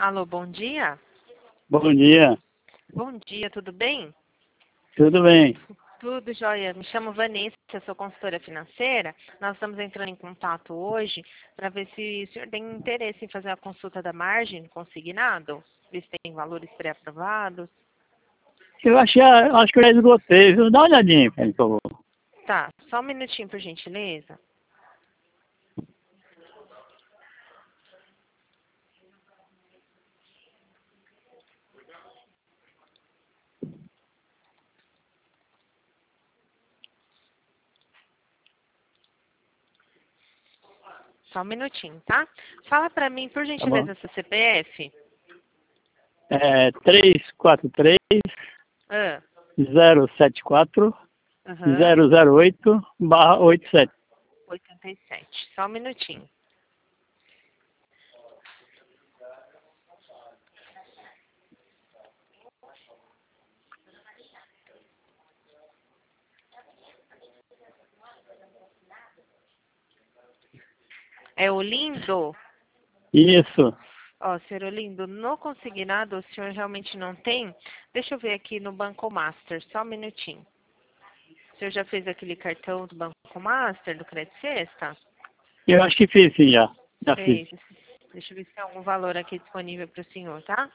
Alô, bom dia? Bom dia. Bom dia, tudo bem? Tudo bem? Tudo jóia. Me chamo Vanessa, sou consultora financeira. Nós estamos entrando em contato hoje para ver se o senhor tem interesse em fazer a consulta da margem consignado, ver se tem valores pré-aprovados. Acho que eu já esgotei, viu? Dá uma olhadinha, por favor. Tá, só um minutinho, por gentileza. Só um minutinho, tá? Fala para mim, por Tá bom? gentileza, seu CPF. É 343 Ah, 074 aham, 008/87. 87. Só um minutinho. É o lindo? Isso. Ó, senhor Olindo, no consignado o senhor realmente não tem? Deixa eu ver aqui no Banco Master, só um minutinho. O senhor já fez aquele cartão do Banco Master, do Crédito Sexta? Eu acho que fiz, sim, já. Já fiz. Fez. Deixa eu ver se tem algum valor aqui disponível para o senhor, tá?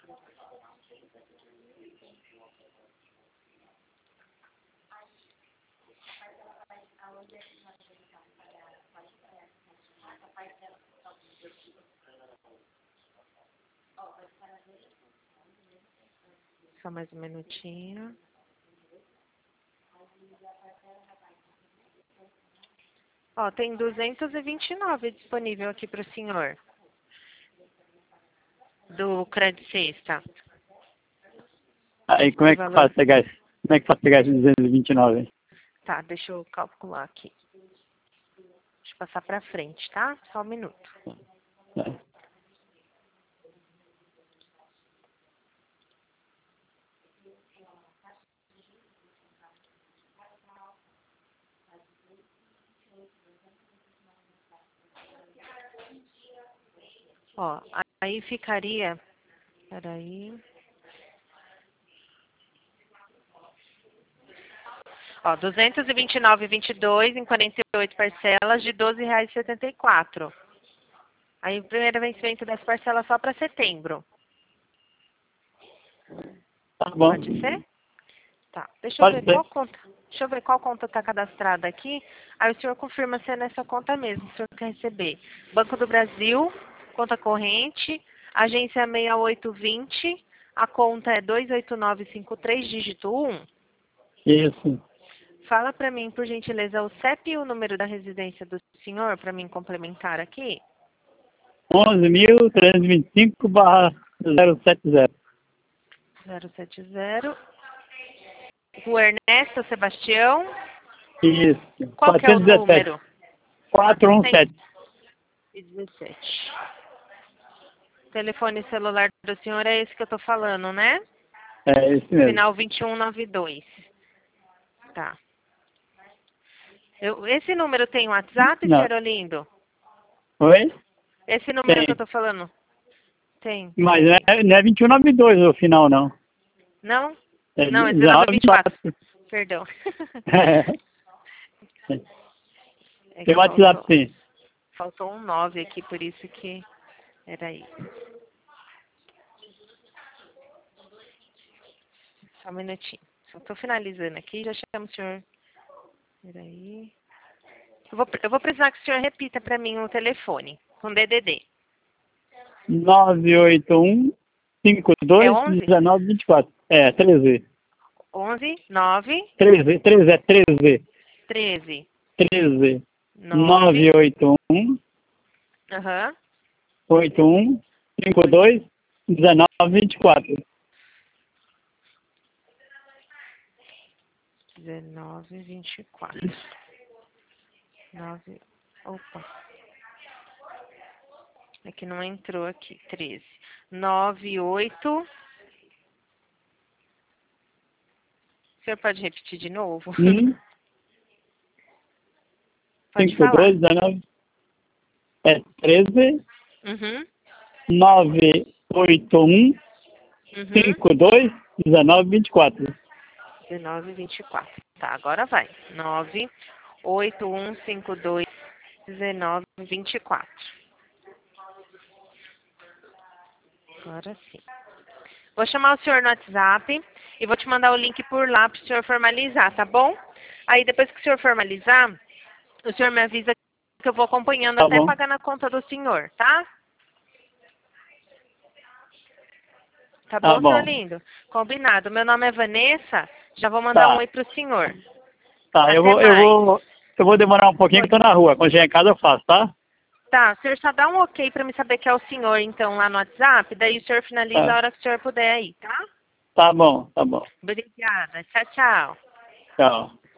Só mais um minutinho. Ó, tem 229 disponível aqui para o senhor. Do Crédito Sexta. Aí, como Esse é que valor. faz pegar esse? Como é que faz pegar esse 229? Tá, deixa eu calcular aqui. Deixa eu passar para frente, tá? Só um minuto. É. Ó, aí ficaria. Peraí. Ó, 229,22 em 48 parcelas de R$ 12,74. Aí o primeiro vencimento dessa parcela só para setembro. Tá bom. Pode ser? Tá. Deixa eu Pode ver ser. qual conta. Deixa eu ver qual conta está cadastrada aqui. Aí o senhor confirma se é nessa conta mesmo, se o senhor quer receber. Banco do Brasil, conta corrente, agência 6820, a conta é 28953, dígito 1. Isso. Fala para mim, por gentileza, o CEP e o número da residência do senhor, para mim complementar aqui. 11.325/070. 070. Rua Ernesto Sebastião. Isso. Qual que é o 417. número? 417. 417. Telefone celular do senhor é esse que eu tô falando, né? É esse mesmo. Final 2192. Tá. Esse número tem WhatsApp, Não. senhor Olindo? Oi? Esse número que eu Tem. tô falando? Tem. Mas não é 2192 o final, não. Não? É Não, é 1924. 1924. Perdão. É Tem que WhatsApp, sim. faltou um 9 aqui, por isso que era aí. Só um minutinho. Só tô finalizando aqui, já chamo o senhor. Peraí. Eu vou precisar que o senhor repita para mim o telefone, com DDD. 981 É 52 11? 19 24. É, 13. 11 9 13, 13, é 13. 13 13. 9. 981 Aham. 81 52 19 24. 1924. 9. Opa. É que não entrou aqui. 13. 98. O senhor pode repetir de novo? 5 Pode 52 falar. 19. É 13 Uhum. 9 81 52 19 24. 1924. Tá, agora vai. 98152 1924. Agora sim. Vou chamar o senhor no WhatsApp e vou te mandar o link por lá para o senhor formalizar, tá bom? Aí depois que o senhor formalizar, o senhor me avisa que eu vou acompanhando Tá até bom. pagar na conta do senhor, tá? Tá Tá bom, seu bom. lindo? Combinado. Meu nome é Vanessa. Já vou mandar um Tá. oi pro senhor. Tá, Até mais. eu vou demorar um pouquinho Oi. que tô na rua. Quando chegar em casa eu faço, tá? Tá, o senhor só dá um ok pra me saber que é o senhor, então, lá no WhatsApp. Daí o senhor finaliza a Tá. hora que o senhor puder aí, tá? Tá bom, tá bom. Obrigada. Tchau, tchau. Tchau.